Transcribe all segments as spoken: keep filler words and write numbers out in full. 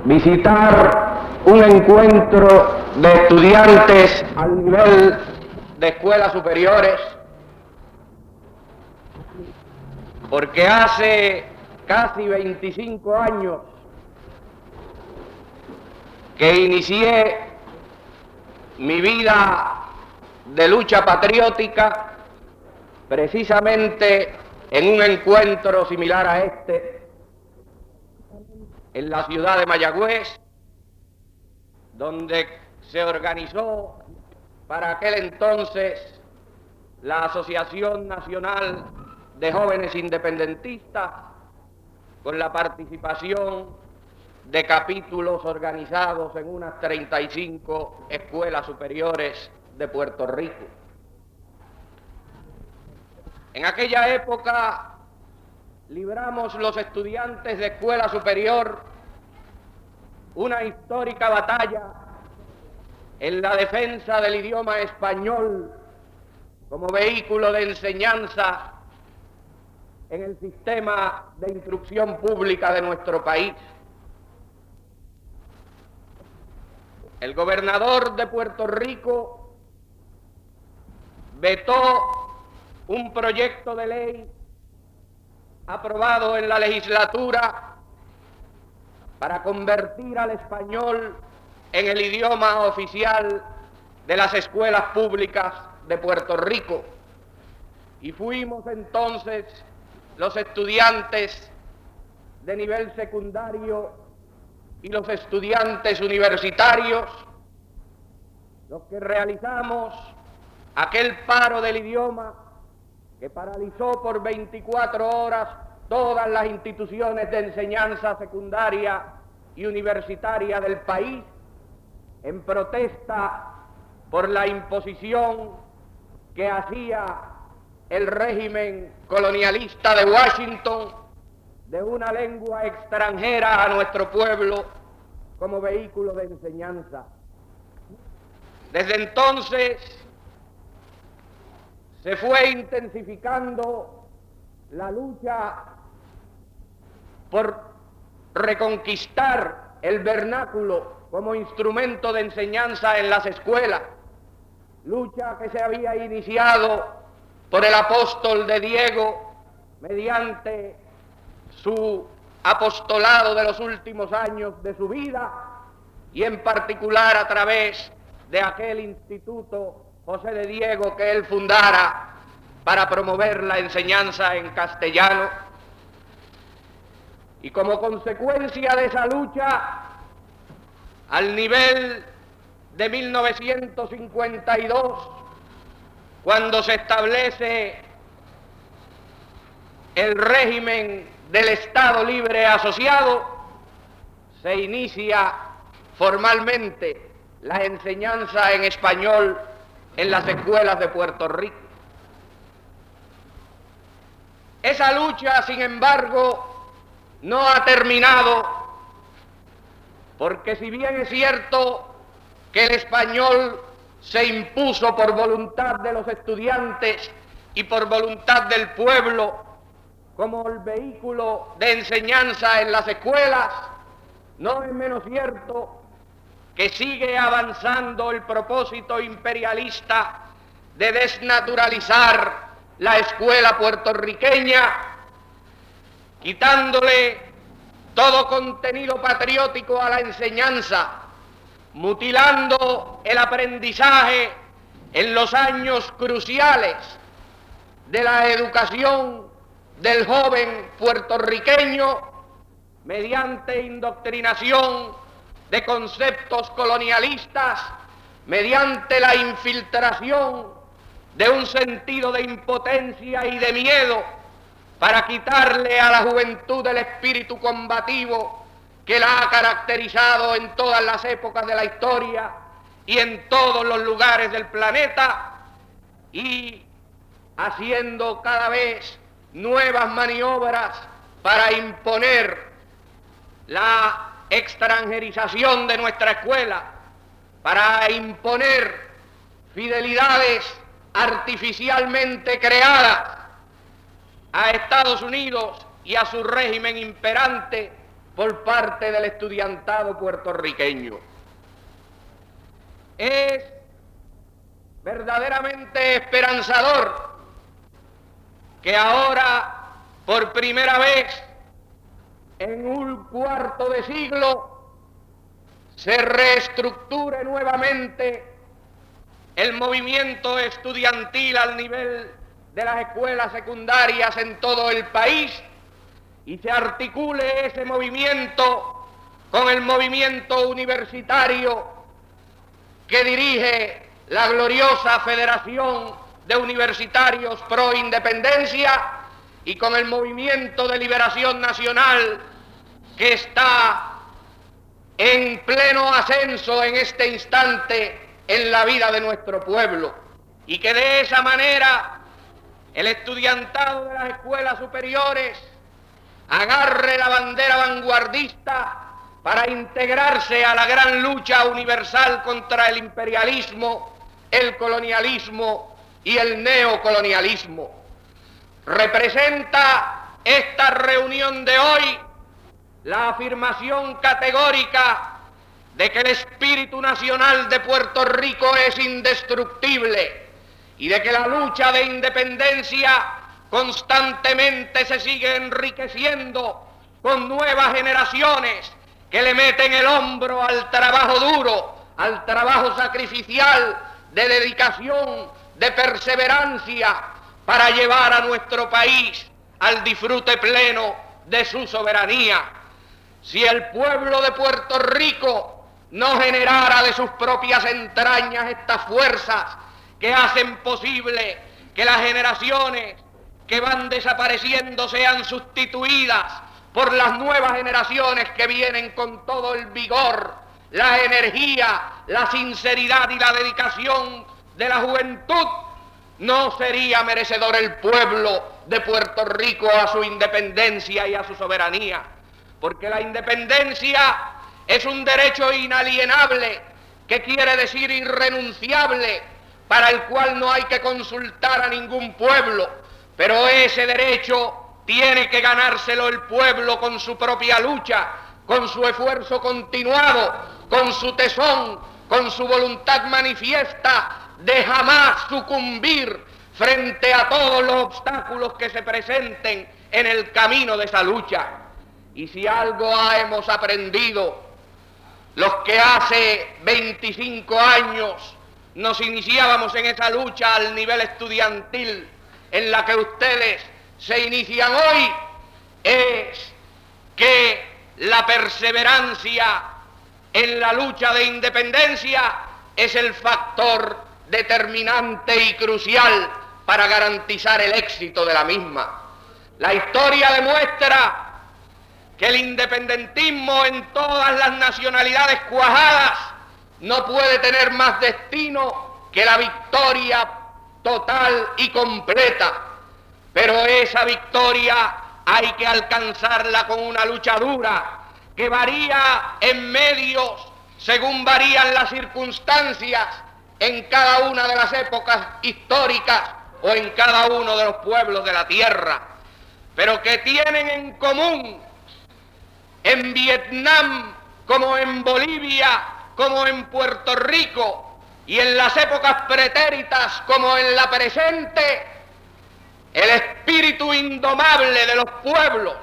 visitar un encuentro de estudiantes al nivel de escuelas superiores, porque hace casi veinticinco años que inicié mi vida de lucha patriótica precisamente en un encuentro similar a este en la ciudad de Mayagüez, donde se organizó para aquel entonces la Asociación Nacional de Jóvenes Independentistas, con la participación de capítulos organizados en unas treinta y cinco escuelas superiores de Puerto Rico. En aquella época libramos los estudiantes de escuela superior una histórica batalla en la defensa del idioma español como vehículo de enseñanza en el sistema de instrucción pública de nuestro país. El gobernador de Puerto Rico vetó un proyecto de ley aprobado en la legislatura para convertir al español en el idioma oficial de las escuelas públicas de Puerto Rico. Y fuimos entonces los estudiantes de nivel secundario y los estudiantes universitarios los que realizamos aquel paro del idioma que paralizó por veinticuatro horas todas las instituciones de enseñanza secundaria y universitaria del país en protesta por la imposición que hacía el régimen colonialista de Washington de una lengua extranjera a nuestro pueblo como vehículo de enseñanza. Desde entonces se fue intensificando la lucha por reconquistar el vernáculo como instrumento de enseñanza en las escuelas, lucha que se había iniciado por el apóstol de Diego mediante su apostolado de los últimos años de su vida y en particular a través de aquel instituto José de Diego que él fundara para promover la enseñanza en castellano. Y como consecuencia de esa lucha, al nivel de mil novecientos cincuenta y dos, cuando se establece el régimen del Estado Libre Asociado, se inicia formalmente la enseñanza en español en las escuelas de Puerto Rico. Esa lucha, sin embargo, no ha terminado, porque si bien es cierto que el español se impuso por voluntad de los estudiantes y por voluntad del pueblo como el vehículo de enseñanza en las escuelas, no es menos cierto que sigue avanzando el propósito imperialista de desnaturalizar la escuela puertorriqueña, quitándole todo contenido patriótico a la enseñanza, mutilando el aprendizaje en los años cruciales de la educación del joven puertorriqueño mediante indoctrinación de conceptos colonialistas, mediante la infiltración de un sentido de impotencia y de miedo para quitarle a la juventud el espíritu combativo que la ha caracterizado en todas las épocas de la historia y en todos los lugares del planeta, y haciendo cada vez nuevas maniobras para imponer la extranjerización de nuestra escuela, para imponer fidelidades artificialmente creadas a Estados Unidos y a su régimen imperante por parte del estudiantado puertorriqueño. Es verdaderamente esperanzador que ahora, por primera vez en un cuarto de siglo, se reestructure nuevamente el movimiento estudiantil al nivel de las escuelas secundarias en todo el país y se articule ese movimiento con el movimiento universitario que dirige la gloriosa Federación de Universitarios Pro Independencia y con el movimiento de liberación nacional que está en pleno ascenso en este instante en la vida de nuestro pueblo, y que de esa manera el estudiantado de las escuelas superiores agarre la bandera vanguardista para integrarse a la gran lucha universal contra el imperialismo, el colonialismo y el neocolonialismo. Representa esta reunión de hoy la afirmación categórica de que el espíritu nacional de Puerto Rico es indestructible y de que la lucha de independencia constantemente se sigue enriqueciendo con nuevas generaciones que le meten el hombro al trabajo duro, al trabajo sacrificial, de dedicación, de perseverancia, para llevar a nuestro país al disfrute pleno de su soberanía. Si el pueblo de Puerto Rico no generara de sus propias entrañas estas fuerzas que hacen posible que las generaciones que van desapareciendo sean sustituidas por las nuevas generaciones que vienen con todo el vigor, la energía, la sinceridad y la dedicación de la juventud, no sería merecedor el pueblo de Puerto Rico a su independencia y a su soberanía, porque la independencia es un derecho inalienable, que quiere decir irrenunciable, para el cual no hay que consultar a ningún pueblo, pero ese derecho tiene que ganárselo el pueblo con su propia lucha, con su esfuerzo continuado, con su tesón, con su voluntad manifiesta de jamás sucumbir frente a todos los obstáculos que se presenten en el camino de esa lucha. Y si algo hemos aprendido los que hace veinticinco años nos iniciábamos en esa lucha al nivel estudiantil en la que ustedes se inician hoy, es que la perseverancia en la lucha de independencia es el factor determinante y crucial para garantizar el éxito de la misma. La historia demuestra que el independentismo en todas las nacionalidades cuajadas no puede tener más destino que la victoria total y completa, pero esa victoria hay que alcanzarla con una lucha dura que varía en medios según varían las circunstancias en cada una de las épocas históricas o en cada uno de los pueblos de la tierra, pero que tienen en común en Vietnam, como en Bolivia, como en Puerto Rico, y en las épocas pretéritas como en la presente, el espíritu indomable de los pueblos,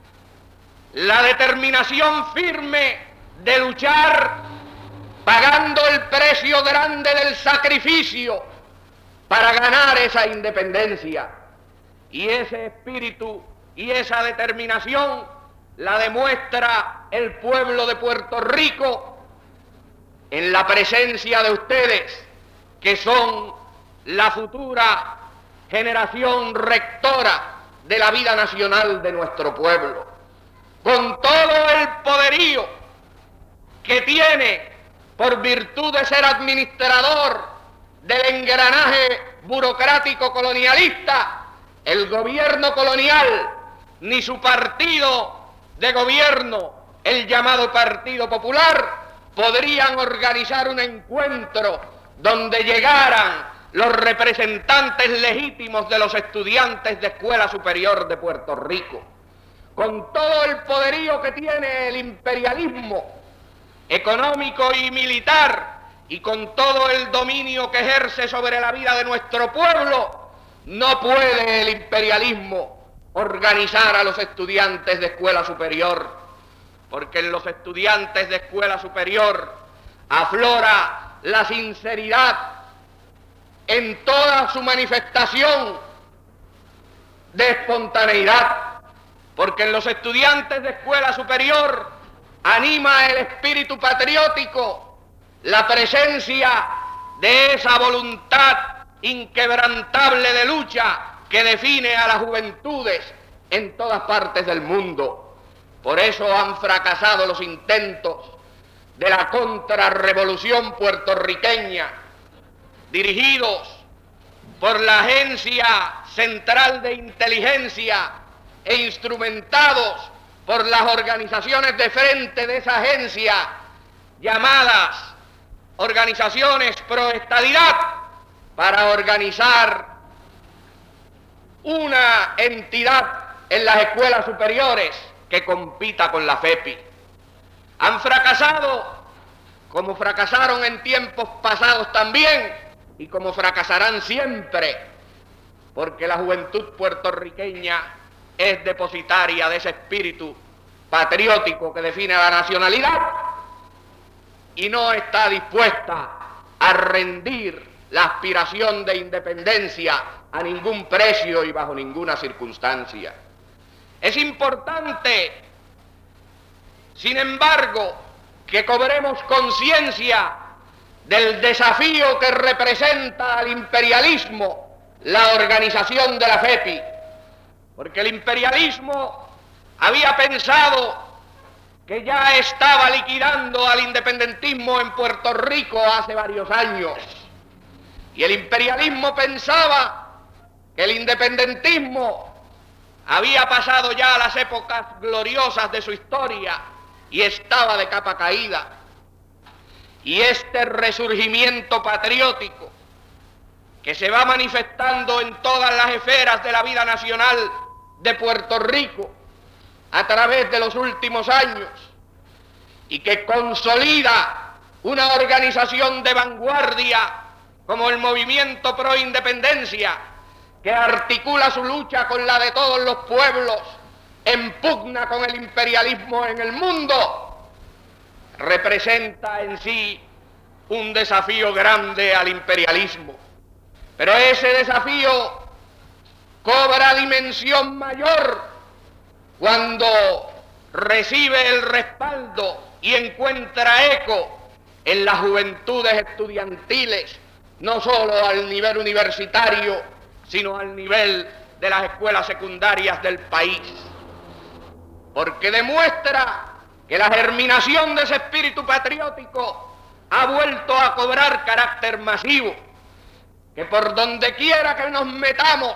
la determinación firme de luchar pagando el precio grande del sacrificio para ganar esa independencia. Y ese espíritu y esa determinación la demuestra el pueblo de Puerto Rico en la presencia de ustedes, que son la futura generación rectora de la vida nacional de nuestro pueblo, con todo el poderío que tiene por virtud de ser administrador del engranaje burocrático colonialista, el gobierno colonial, ni su partido de gobierno, el llamado Partido Popular, podrían organizar un encuentro donde llegaran los representantes legítimos de los estudiantes de Escuela Superior de Puerto Rico. con todo el poderío que tiene el imperialismo económico y militar, y con todo el dominio que ejerce sobre la vida de nuestro pueblo, no puede el imperialismo organizar a los estudiantes de escuela superior, porque en los estudiantes de escuela superior aflora la sinceridad en toda su manifestación de espontaneidad, porque en los estudiantes de escuela superior anima el espíritu patriótico, la presencia de esa voluntad inquebrantable de lucha que define a las juventudes en todas partes del mundo. Por eso han fracasado los intentos de la contrarrevolución puertorriqueña, dirigidos por la Agencia Central de Inteligencia e instrumentados por las organizaciones de frente de esa agencia, llamadas organizaciones proestadidad, para organizar una entidad en las escuelas superiores que compita con la FEPI. Han fracasado, como fracasaron en tiempos pasados también, y como fracasarán siempre, porque la juventud puertorriqueña es depositaria de ese espíritu patriótico que define a la nacionalidad y no está dispuesta a rendir la aspiración de independencia a ningún precio y bajo ninguna circunstancia. Es importante, sin embargo, que cobremos conciencia del desafío que representa al imperialismo la organización de la FEPI, porque el imperialismo había pensado que ya estaba liquidando al independentismo en Puerto Rico hace varios años, y el imperialismo pensaba que el independentismo había pasado ya a las épocas gloriosas de su historia y estaba de capa caída. Y este resurgimiento patriótico que se va manifestando en todas las esferas de la vida nacional de Puerto Rico a través de los últimos años y que consolida una organización de vanguardia como el Movimiento Pro Independencia, que articula su lucha con la de todos los pueblos en pugna con el imperialismo en el mundo, representa en sí un desafío grande al imperialismo. Pero ese desafío cobra dimensión mayor cuando recibe el respaldo y encuentra eco en las juventudes estudiantiles, no solo al nivel universitario, sino al nivel de las escuelas secundarias del país, porque demuestra que la germinación de ese espíritu patriótico ha vuelto a cobrar carácter masivo, que por donde quiera que nos metamos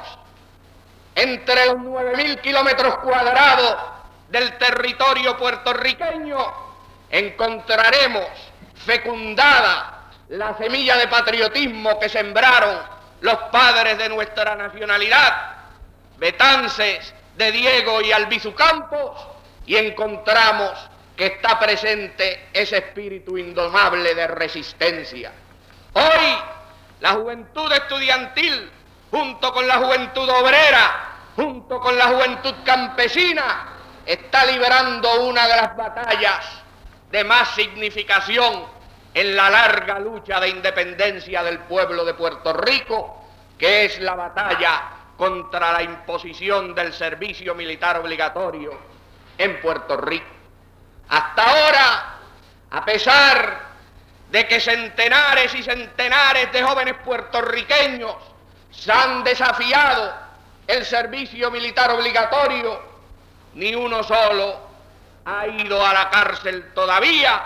entre los nueve mil kilómetros cuadrados del territorio puertorriqueño, encontraremos fecundada la semilla de patriotismo que sembraron los padres de nuestra nacionalidad, Betances, de Diego y Albizu Campos, y encontramos que está presente ese espíritu indomable de resistencia. Hoy, la juventud estudiantil, junto con la juventud obrera, junto con la juventud campesina, está librando una de las batallas de más significación en la larga lucha de independencia del pueblo de Puerto Rico, que es la batalla contra la imposición del servicio militar obligatorio en Puerto Rico. Hasta ahora, a pesar de que centenares y centenares de jóvenes puertorriqueños se han desafiado el servicio militar obligatorio, ni uno solo ha ido a la cárcel todavía,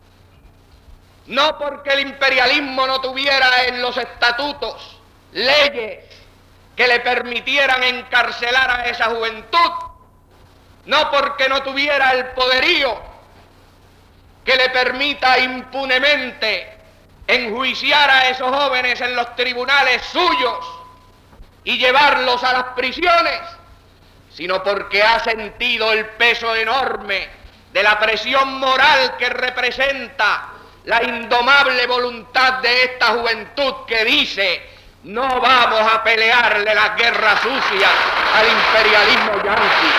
no porque el imperialismo no tuviera en los estatutos leyes que le permitieran encarcelar a esa juventud, no porque no tuviera el poderío que le permita impunemente enjuiciar a esos jóvenes en los tribunales suyos y llevarlos a las prisiones, sino porque ha sentido el peso enorme de la presión moral que representa la indomable voluntad de esta juventud que dice: no vamos a pelearle las guerras sucias al imperialismo yanqui.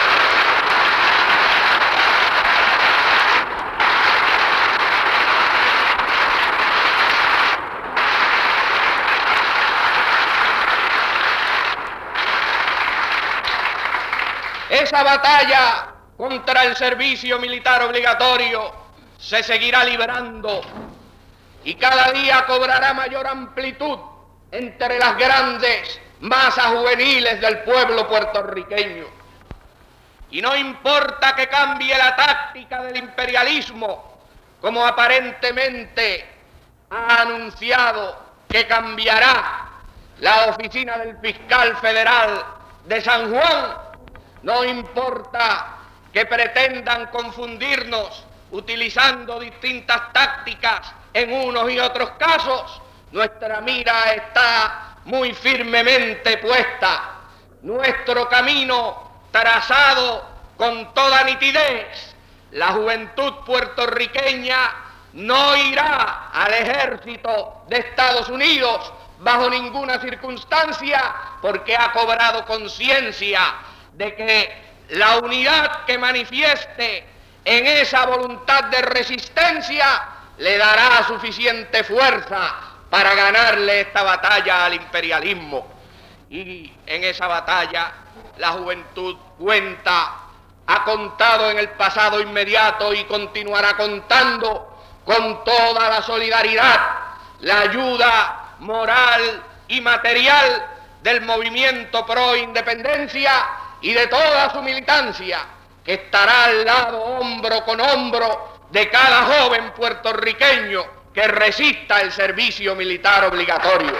Esa batalla contra el servicio militar obligatorio se seguirá librando y cada día cobrará mayor amplitud entre las grandes masas juveniles del pueblo puertorriqueño. Y no importa que cambie la táctica del imperialismo, como aparentemente ha anunciado que cambiará la oficina del fiscal federal de San Juan, no importa que pretendan confundirnos utilizando distintas tácticas en unos y otros casos, nuestra mira está muy firmemente puesta, nuestro camino trazado con toda nitidez. La juventud puertorriqueña no irá al ejército de Estados Unidos bajo ninguna circunstancia, porque ha cobrado conciencia de que la unidad que manifieste en esa voluntad de resistencia le dará suficiente fuerza para ganarle esta batalla al imperialismo. Y en esa batalla la juventud cuenta, ha contado en el pasado inmediato y continuará contando con toda la solidaridad, la ayuda moral y material del movimiento pro independencia y de toda su militancia, que estará al lado, hombro con hombro, de cada joven puertorriqueño que resista el servicio militar obligatorio.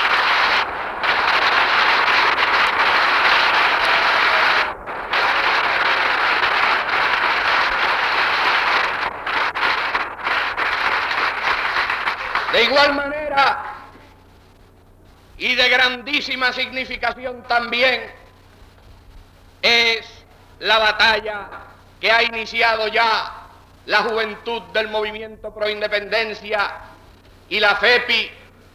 De igual manera, y de grandísima significación también, es la batalla que ha iniciado ya la juventud del movimiento pro independencia y la FEPI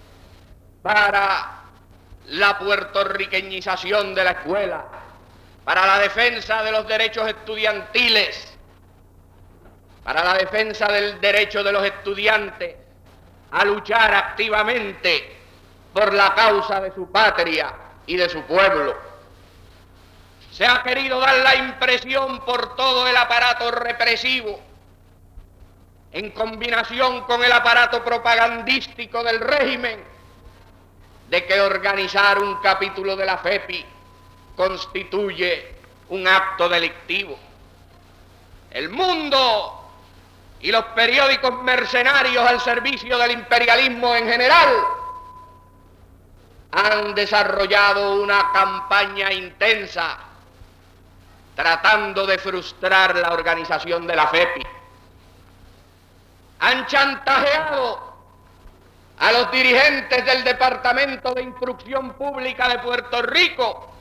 para la puertorriqueñización de la escuela, para la defensa de los derechos estudiantiles, para la defensa del derecho de los estudiantes a luchar activamente por la causa de su patria y de su pueblo. Se ha querido dar la impresión por todo el aparato represivo, en combinación con el aparato propagandístico del régimen, de que organizar un capítulo de la FEPI constituye un acto delictivo. El mundo y los periódicos mercenarios al servicio del imperialismo en general han desarrollado una campaña intensa tratando de frustrar la organización de la FEPI. Han chantajeado a los dirigentes del Departamento de Instrucción Pública de Puerto Rico,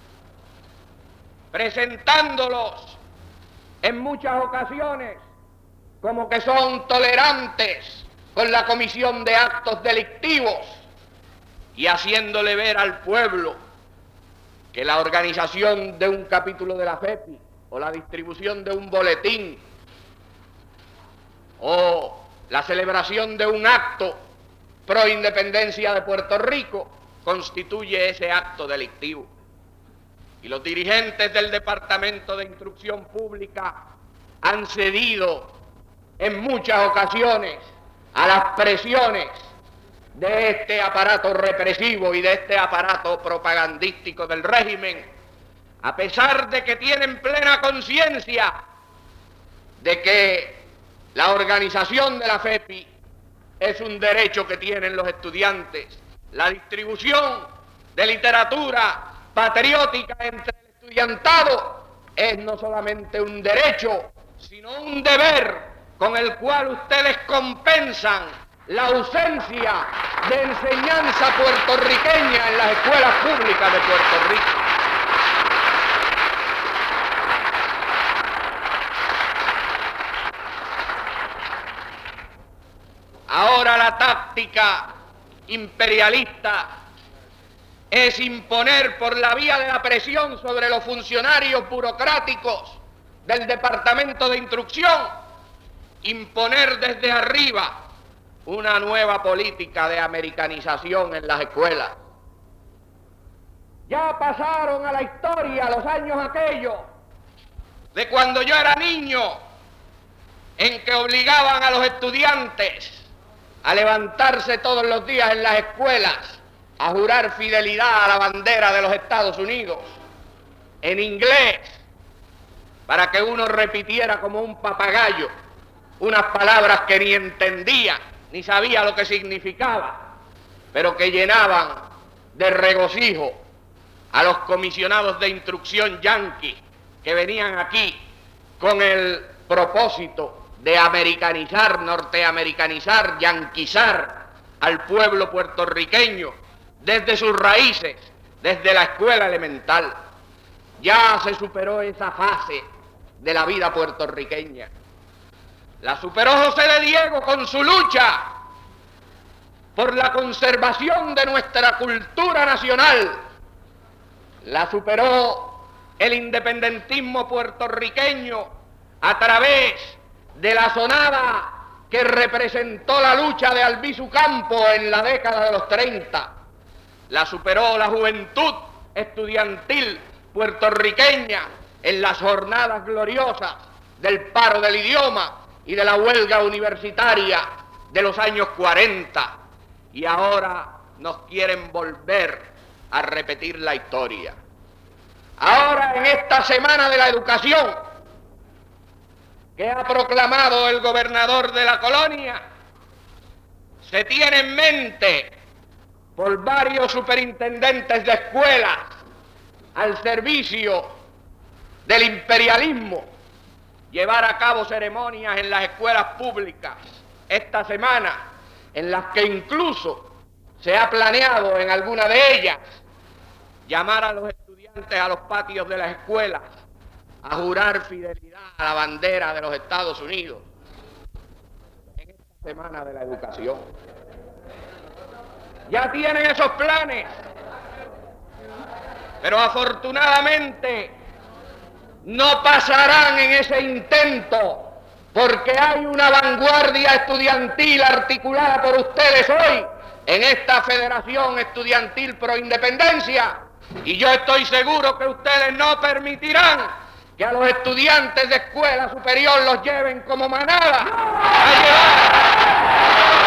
presentándolos en muchas ocasiones como que son tolerantes con la comisión de actos delictivos y haciéndole ver al pueblo que la organización de un capítulo de la FEPI o la distribución de un boletín o la celebración de un acto pro independencia de Puerto Rico constituye ese acto delictivo. Y los dirigentes del Departamento de Instrucción Pública han cedido en muchas ocasiones a las presiones de este aparato represivo y de este aparato propagandístico del régimen, a pesar de que tienen plena conciencia de que la organización de la FEPI es un derecho que tienen los estudiantes. La distribución de literatura patriótica entre el estudiantado es no solamente un derecho, sino un deber con el cual ustedes compensan la ausencia de enseñanza puertorriqueña en las escuelas públicas de Puerto Rico. política imperialista es imponer por la vía de la presión sobre los funcionarios burocráticos del Departamento de Instrucción, imponer desde arriba una nueva política de americanización en las escuelas. Ya pasaron a la historia los años aquellos de cuando yo era niño, en que obligaban a los estudiantes a levantarse todos los días en las escuelas a jurar fidelidad a la bandera de los Estados Unidos en inglés, para que uno repitiera como un papagayo unas palabras que ni entendía ni sabía lo que significaba, pero que llenaban de regocijo a los comisionados de instrucción yanquis que venían aquí con el propósito de americanizar, norteamericanizar, yanquizar al pueblo puertorriqueño desde sus raíces, desde la escuela elemental. Ya se superó esa fase de la vida puertorriqueña. La superó José de Diego con su lucha por la conservación de nuestra cultura nacional. La superó el independentismo puertorriqueño a través de la sonada que representó la lucha de Albizu Campos en la década de los treinta. La superó la juventud estudiantil puertorriqueña en las jornadas gloriosas del paro del idioma y de la huelga universitaria de los años cuarenta. Y ahora nos quieren volver a repetir la historia. Ahora, en esta Semana de la Educación que ha proclamado el gobernador de la colonia, se tiene en mente por varios superintendentes de escuelas al servicio del imperialismo llevar a cabo ceremonias en las escuelas públicas esta semana, en las que incluso se ha planeado en alguna de ellas llamar a los estudiantes a los patios de las escuelas a jurar fidelidad a la bandera de los Estados Unidos en esta Semana de la Educación. Ya tienen esos planes, pero afortunadamente no pasarán en ese intento, porque hay una vanguardia estudiantil articulada por ustedes hoy en esta Federación Estudiantil Pro Independencia, y yo estoy seguro que ustedes no permitirán que a los estudiantes de escuela superior los lleven como manada a llevar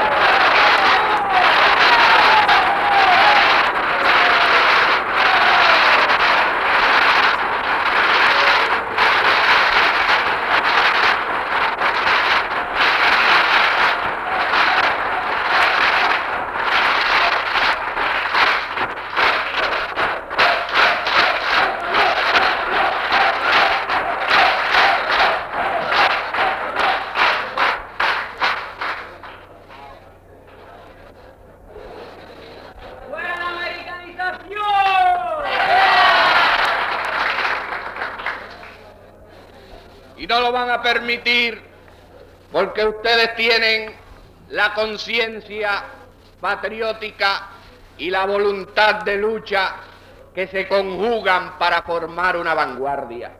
y no lo van a permitir porque ustedes tienen la conciencia patriótica y la voluntad de lucha que se conjugan para formar una vanguardia.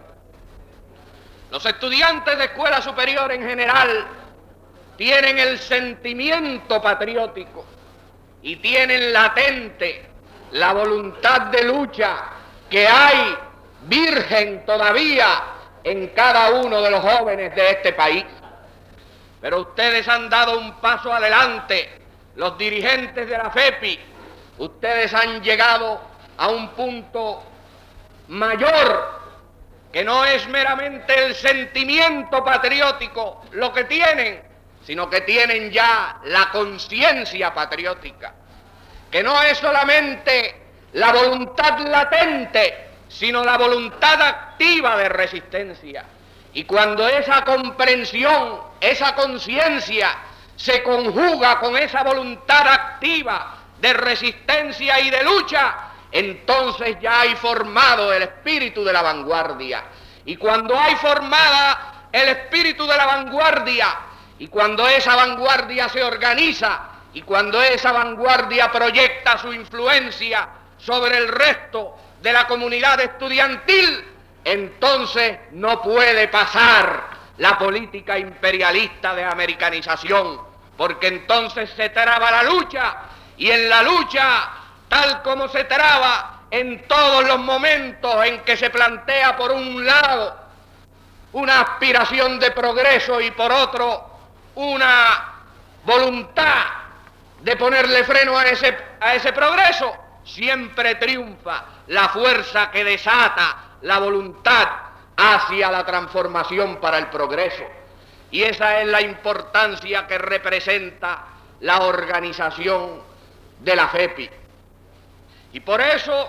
Los estudiantes de escuela superior en general tienen el sentimiento patriótico y tienen latente la voluntad de lucha que hay virgen todavía en cada uno de los jóvenes de este país. Pero ustedes han dado un paso adelante, los dirigentes de la FEPI, ustedes han llegado a un punto mayor, que no es meramente el sentimiento patriótico lo que tienen, sino que tienen ya la conciencia patriótica, que no es solamente la voluntad latente, sino la voluntad activa de resistencia. Y cuando esa comprensión, esa conciencia se conjuga con esa voluntad activa de resistencia y de lucha, entonces ya hay formado el espíritu de la vanguardia. Y cuando hay formada el espíritu de la vanguardia, y cuando esa vanguardia se organiza y cuando esa vanguardia proyecta su influencia sobre el resto de la comunidad estudiantil, entonces no puede pasar la política imperialista de americanización, porque entonces se traba la lucha, y en la lucha, tal como se traba en todos los momentos en que se plantea por un lado una aspiración de progreso y por otro una voluntad de ponerle freno a ese, a ese progreso, siempre triunfa la fuerza que desata la voluntad hacia la transformación para el progreso. Y esa es la importancia que representa la organización de la FEPI. Y por eso,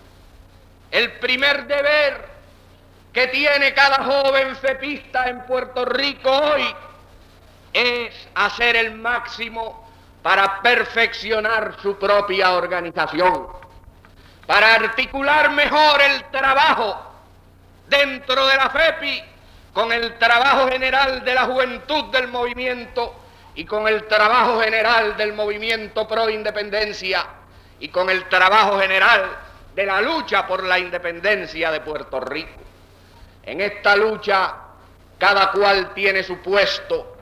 el primer deber que tiene cada joven fepista en Puerto Rico hoy es hacer el máximo para perfeccionar su propia organización, para articular mejor el trabajo dentro de la FEPI con el trabajo general de la juventud del movimiento y con el trabajo general del movimiento pro independencia y con el trabajo general de la lucha por la independencia de Puerto Rico. En esta lucha cada cual tiene su puesto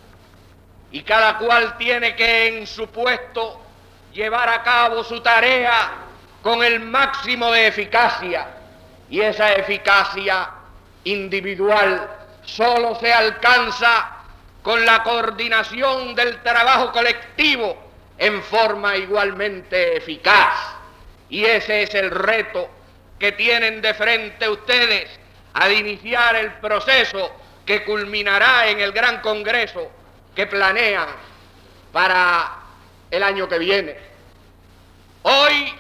y cada cual tiene que en su puesto llevar a cabo su tarea con el máximo de eficacia, y esa eficacia individual solo se alcanza con la coordinación del trabajo colectivo en forma igualmente eficaz. Y ese es el reto que tienen de frente ustedes al iniciar el proceso que culminará en el gran congreso que planean para el año que viene. Hoy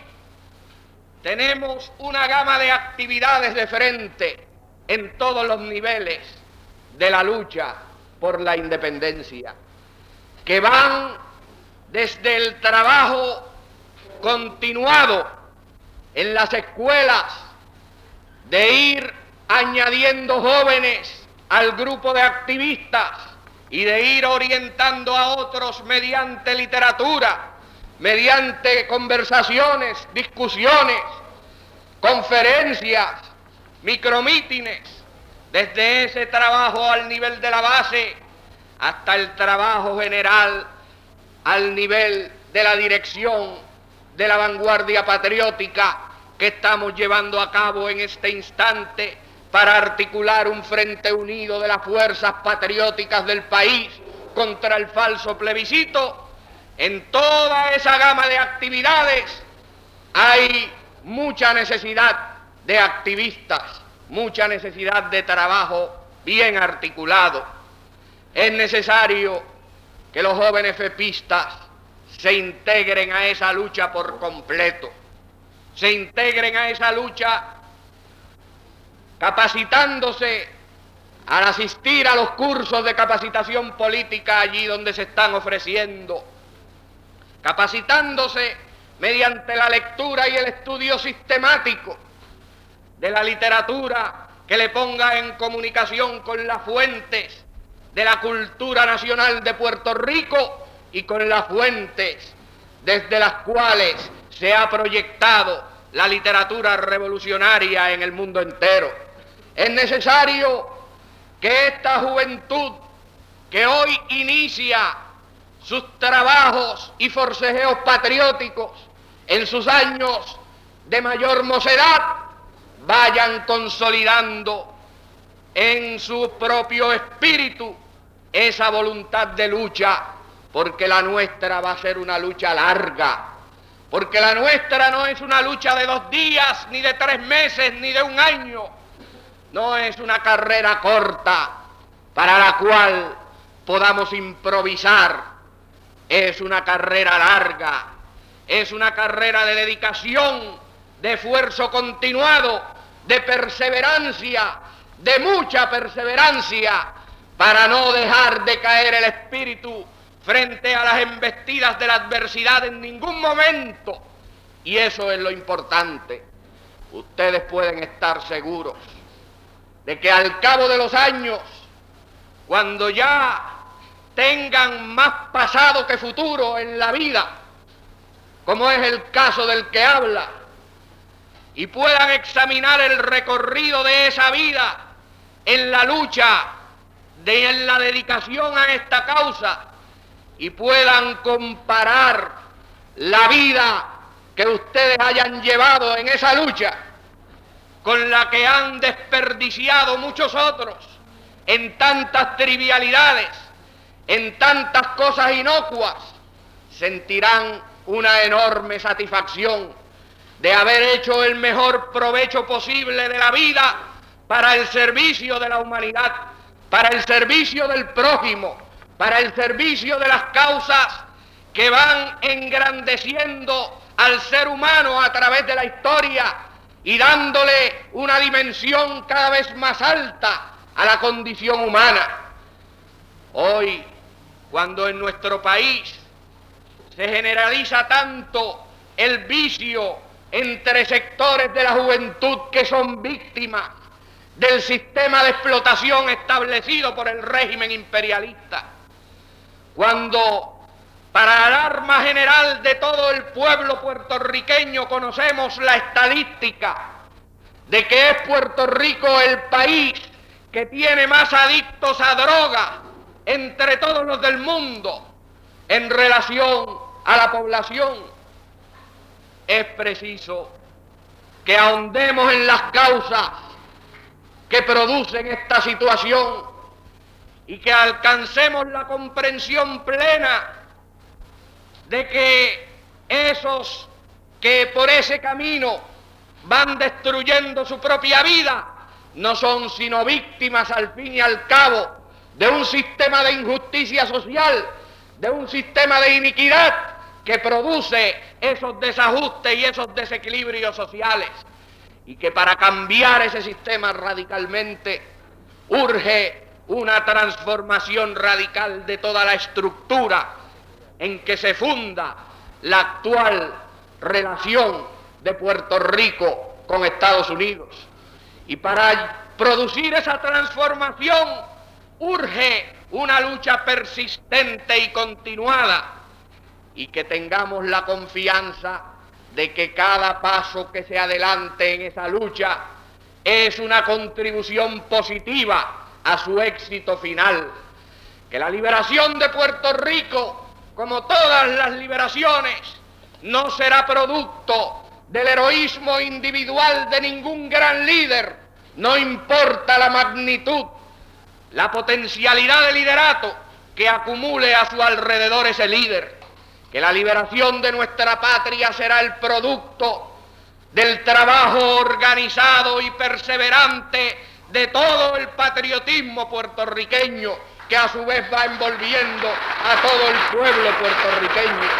tenemos una gama de actividades de frente en todos los niveles de la lucha por la independencia, que van desde el trabajo continuado en las escuelas, de ir añadiendo jóvenes al grupo de activistas y de ir orientando a otros mediante literatura, mediante conversaciones, discusiones, conferencias, micromítines, desde ese trabajo al nivel de la base hasta el trabajo general al nivel de la dirección de la vanguardia patriótica que estamos llevando a cabo en este instante para articular un frente unido de las fuerzas patrióticas del país contra el falso plebiscito. En toda esa gama de actividades hay mucha necesidad de activistas, mucha necesidad de trabajo bien articulado. Es necesario que los jóvenes fepistas se integren a esa lucha por completo, se integren a esa lucha capacitándose al asistir a los cursos de capacitación política allí donde se están ofreciendo, capacitándose mediante la lectura y el estudio sistemático de la literatura que le ponga en comunicación con las fuentes de la cultura nacional de Puerto Rico y con las fuentes desde las cuales se ha proyectado la literatura revolucionaria en el mundo entero. Es necesario que esta juventud que hoy inicia sus trabajos y forcejeos patrióticos en sus años de mayor mocedad vayan consolidando en su propio espíritu esa voluntad de lucha, porque la nuestra va a ser una lucha larga, porque la nuestra no es una lucha de dos días, ni de tres meses, ni de un año, no es una carrera corta para la cual podamos improvisar, es una carrera larga, es una carrera de dedicación, de esfuerzo continuado, de perseverancia, de mucha perseverancia, para no dejar de caer el espíritu frente a las embestidas de la adversidad en ningún momento. Y eso es lo importante. Ustedes pueden estar seguros de que al cabo de los años, cuando ya tengan más pasado que futuro en la vida, como es el caso del que habla, y puedan examinar el recorrido de esa vida en la lucha, de, en la dedicación a esta causa, y puedan comparar la vida que ustedes hayan llevado en esa lucha con la que han desperdiciado muchos otros en tantas trivialidades, en tantas cosas inocuas, sentirán una enorme satisfacción de haber hecho el mejor provecho posible de la vida para el servicio de la humanidad, para el servicio del prójimo, para el servicio de las causas que van engrandeciendo al ser humano a través de la historia y dándole una dimensión cada vez más alta a la condición humana. Hoy, cuando en nuestro país se generaliza tanto el vicio entre sectores de la juventud que son víctimas del sistema de explotación establecido por el régimen imperialista, cuando para alarma general de todo el pueblo puertorriqueño conocemos la estadística de que es Puerto Rico el país que tiene más adictos a droga entre todos los del mundo en relación a la población, es preciso que ahondemos en las causas que producen esta situación y que alcancemos la comprensión plena de que esos que por ese camino van destruyendo su propia vida no son sino víctimas al fin y al cabo de un sistema de injusticia social, de un sistema de iniquidad que produce esos desajustes y esos desequilibrios sociales, y que para cambiar ese sistema radicalmente urge una transformación radical de toda la estructura en que se funda la actual relación de Puerto Rico con Estados Unidos. Y para producir esa transformación urge una lucha persistente y continuada, y que tengamos la confianza de que cada paso que se adelante en esa lucha es una contribución positiva a su éxito final. Que la liberación de Puerto Rico, como todas las liberaciones, no será producto del heroísmo individual de ningún gran líder, no importa la magnitud, la potencialidad de liderato que acumule a su alrededor ese líder. Que la liberación de nuestra patria será el producto del trabajo organizado y perseverante de todo el patriotismo puertorriqueño, que a su vez va envolviendo a todo el pueblo puertorriqueño.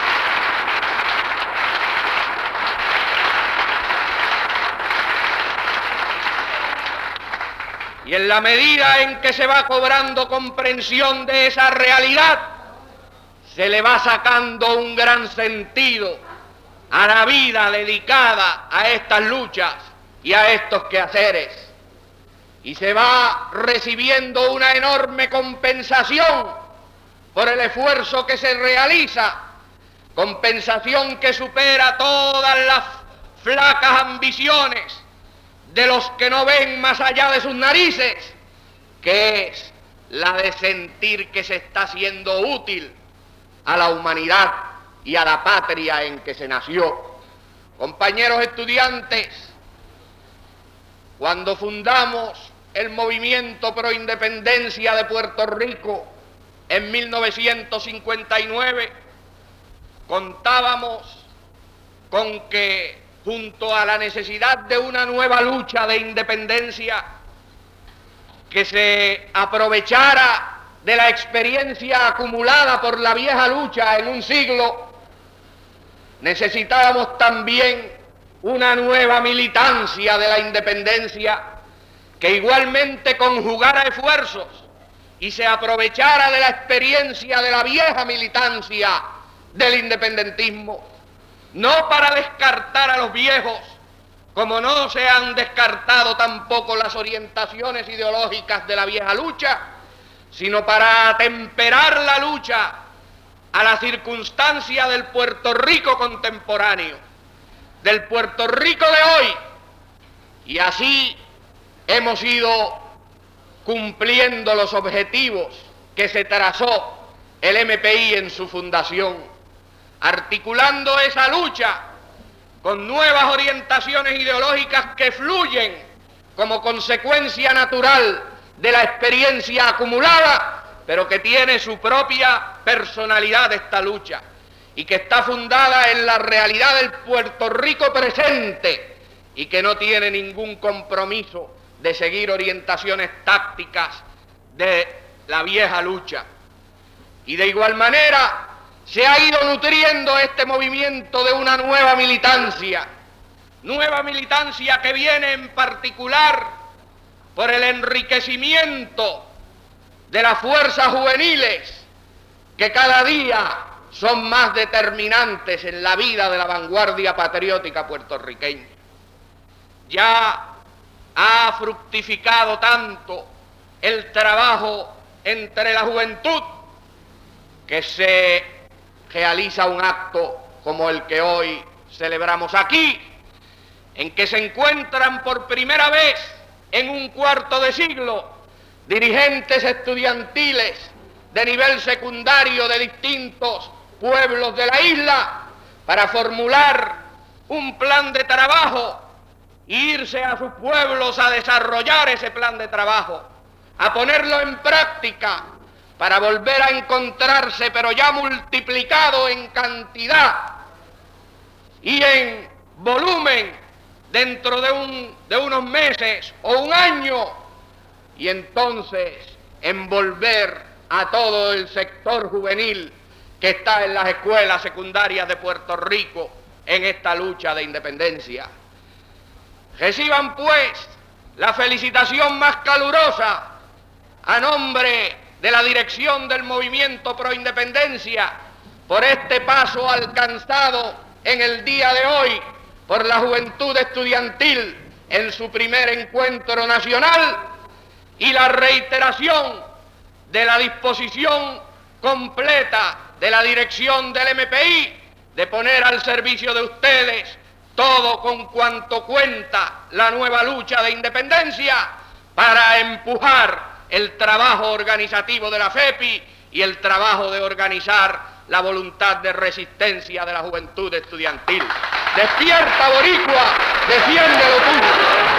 Y en la medida en que se va cobrando comprensión de esa realidad, se le va sacando un gran sentido a la vida dedicada a estas luchas y a estos quehaceres. Y se va recibiendo una enorme compensación por el esfuerzo que se realiza, compensación que supera todas las flacas ambiciones de los que no ven más allá de sus narices, que es la de sentir que se está haciendo útil a la humanidad y a la patria en que se nació. Compañeros estudiantes, cuando fundamos el movimiento pro independencia de Puerto Rico en mil novecientos cincuenta y nueve, contábamos con que junto a la necesidad de una nueva lucha de independencia que se aprovechara de la experiencia acumulada por la vieja lucha en un siglo, necesitábamos también una nueva militancia de la independencia que igualmente conjugara esfuerzos y se aprovechara de la experiencia de la vieja militancia del independentismo, no para descartar a los viejos, como no se han descartado tampoco las orientaciones ideológicas de la vieja lucha, sino para atemperar la lucha a la circunstancia del Puerto Rico contemporáneo, del Puerto Rico de hoy, y así hemos ido cumpliendo los objetivos que se trazó el M P I en su fundación, articulando esa lucha con nuevas orientaciones ideológicas que fluyen como consecuencia natural de la experiencia acumulada, pero que tiene su propia personalidad esta lucha y que está fundada en la realidad del Puerto Rico presente y que no tiene ningún compromiso de seguir orientaciones tácticas de la vieja lucha. Y de igual manera se ha ido nutriendo este movimiento de una nueva militancia, nueva militancia que viene en particular por el enriquecimiento de las fuerzas juveniles que cada día son más determinantes en la vida de la vanguardia patriótica puertorriqueña. Ya ha fructificado tanto el trabajo entre la juventud que se realiza un acto como el que hoy celebramos aquí, en que se encuentran por primera vez en un cuarto de siglo dirigentes estudiantiles de nivel secundario de distintos pueblos de la isla para formular un plan de trabajo e irse a sus pueblos a desarrollar ese plan de trabajo, a ponerlo en práctica para volver a encontrarse, pero ya multiplicado en cantidad y en volumen dentro de, un, de unos meses o un año, y entonces envolver a todo el sector juvenil que está en las escuelas secundarias de Puerto Rico en esta lucha de independencia. Reciban pues la felicitación más calurosa a nombre de la dirección del Movimiento Pro Independencia por este paso alcanzado en el día de hoy por la juventud estudiantil en su primer encuentro nacional, y la reiteración de la disposición completa de la dirección del M P I de poner al servicio de ustedes todo con cuanto cuenta la nueva lucha de independencia para empujar el trabajo organizativo de la F E P I y el trabajo de organizar la voluntad de resistencia de la juventud estudiantil. ¡Despierta, boricua! ¡Defiende lo tuyo!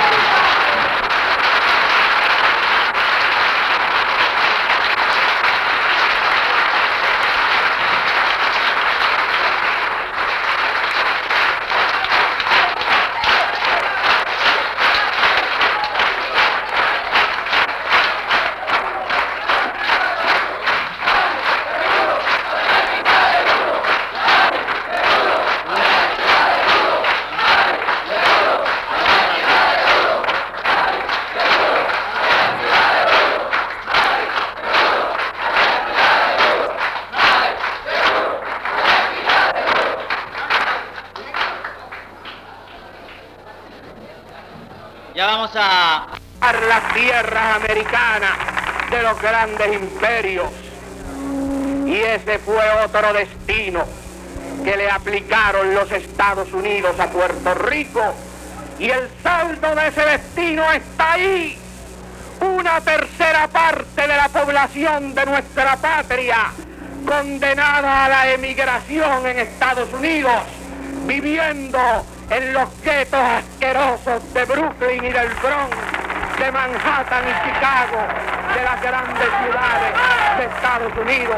Ya vamos a... las tierras americanas de los grandes imperios. Y ese fue otro destino que le aplicaron los Estados Unidos a Puerto Rico. Y el saldo de ese destino está ahí. Una tercera parte de la población de nuestra patria condenada a la emigración en Estados Unidos, viviendo en los guetos asquerosos de Brooklyn y del Bronx, de Manhattan y Chicago, de las grandes ciudades de Estados Unidos.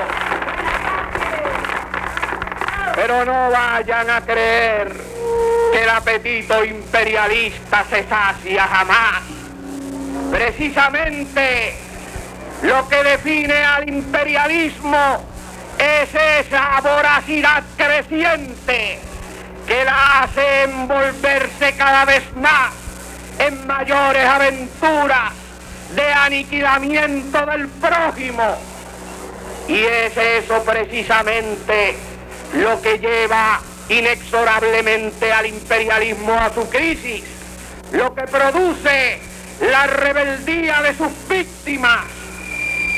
Pero no vayan a creer que el apetito imperialista se sacia jamás. Precisamente lo que define al imperialismo es esa voracidad creciente que la hace envolverse cada vez más en mayores aventuras de aniquilamiento del prójimo. Y es eso precisamente lo que lleva inexorablemente al imperialismo a su crisis, lo que produce la rebeldía de sus víctimas.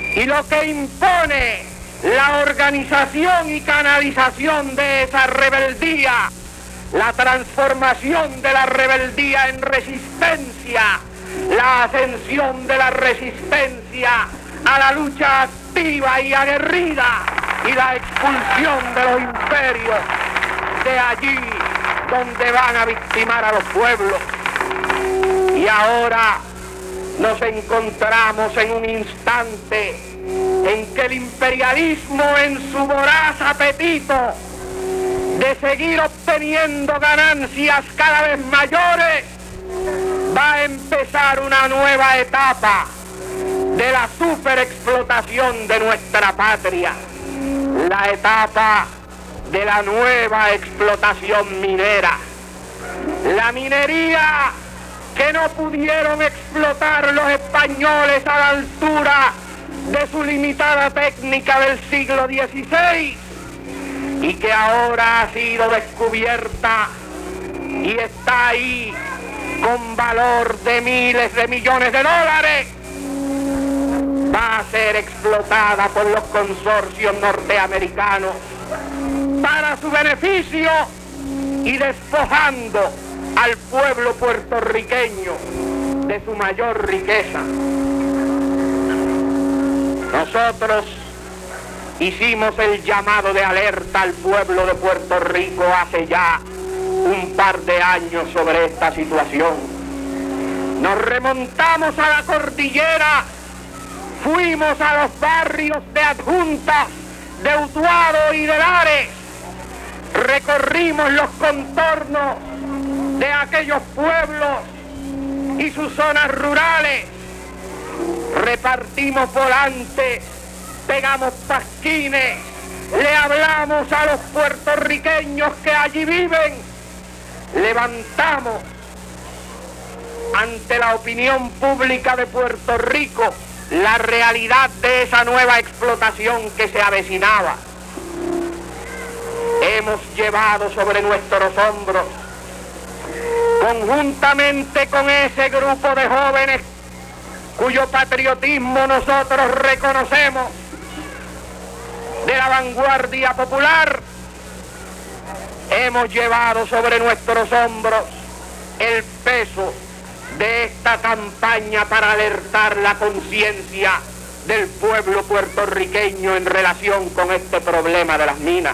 Y lo que impone la organización y canalización de esa rebeldía, la transformación de la rebeldía en resistencia, la ascensión de la resistencia a la lucha activa y aguerrida y la expulsión de los imperios de allí donde van a victimar a los pueblos. Y ahora nos encontramos en un instante en que el imperialismo, en su voraz apetito de seguir obteniendo ganancias cada vez mayores, va a empezar una nueva etapa de la superexplotación de nuestra patria, la etapa de la nueva explotación minera. La minería que no pudieron explotar los españoles a la altura de su limitada técnica del siglo dieciséis y que ahora ha sido descubierta y está ahí con valor de miles de millones de dólares, va a ser explotada por los consorcios norteamericanos para su beneficio y despojando al pueblo puertorriqueño de su mayor riqueza. Nosotros hicimos el llamado de alerta al pueblo de Puerto Rico hace ya un par de años sobre esta situación. Nos remontamos a la cordillera, fuimos a los barrios de Adjuntas, de Utuado y de Lares, recorrimos los contornos de aquellos pueblos y sus zonas rurales, repartimos volantes, pegamos pasquines, le hablamos a los puertorriqueños que allí viven, levantamos ante la opinión pública de Puerto Rico la realidad de esa nueva explotación que se avecinaba. Hemos llevado sobre nuestros hombros, conjuntamente con ese grupo de jóvenes cuyo patriotismo nosotros reconocemos, de la vanguardia popular, hemos llevado sobre nuestros hombros el peso de esta campaña para alertar la conciencia del pueblo puertorriqueño en relación con este problema de las minas.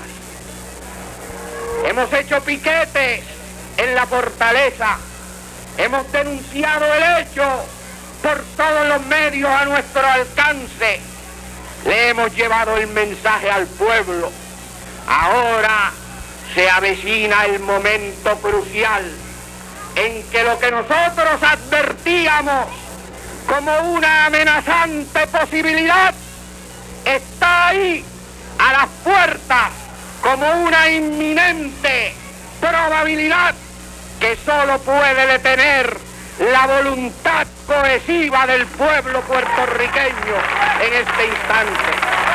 Hemos hecho piquetes en la fortaleza, hemos denunciado el hecho por todos los medios a nuestro alcance, le hemos llevado el mensaje al pueblo. Ahora se avecina el momento crucial en que lo que nosotros advertíamos como una amenazante posibilidad está ahí a las puertas como una inminente probabilidad que solo puede detener la voluntad cohesiva del pueblo puertorriqueño en este instante.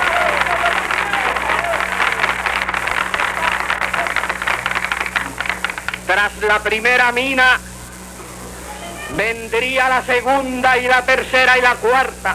Tras la primera mina, vendría la segunda y la tercera y la cuarta,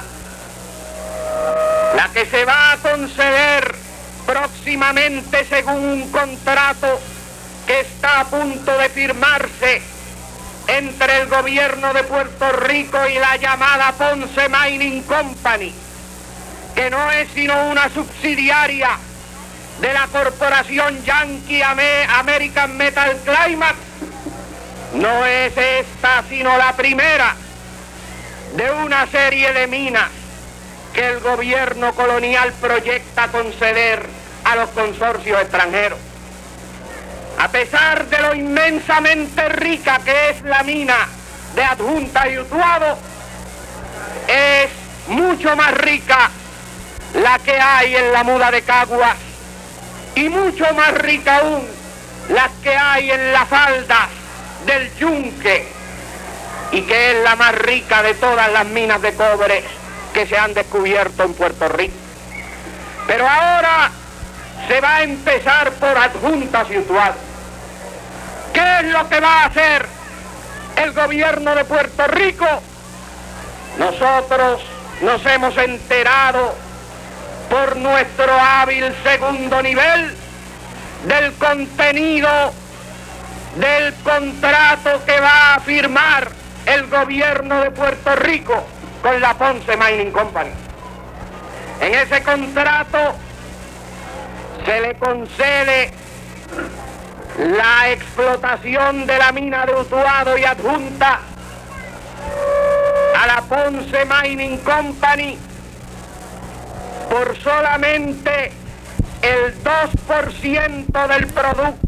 la que se va a conceder próximamente según un contrato que está a punto de firmarse entre el gobierno de Puerto Rico y la llamada Ponce Mining Company, que no es sino una subsidiaria de la corporación Yankee American Metal Climax. No es esta sino la primera de una serie de minas que el gobierno colonial proyecta conceder a los consorcios extranjeros. A pesar de lo inmensamente rica que es la mina de Adjuntas y Utuado, es mucho más rica la que hay en la Muda de Caguas y mucho más rica aún las que hay en las faldas del Yunque, y que es la más rica de todas las minas de cobre que se han descubierto en Puerto Rico. Pero ahora se va a empezar por Adjuntas y Utuado. ¿Qué es lo que va a hacer el gobierno de Puerto Rico? Nosotros nos hemos enterado por nuestro hábil segundo nivel del contenido del contrato que va a firmar el gobierno de Puerto Rico con la Ponce Mining Company. En ese contrato se le concede la explotación de la mina de Utuado y adjunta a la Ponce Mining Company por solamente el dos por ciento del producto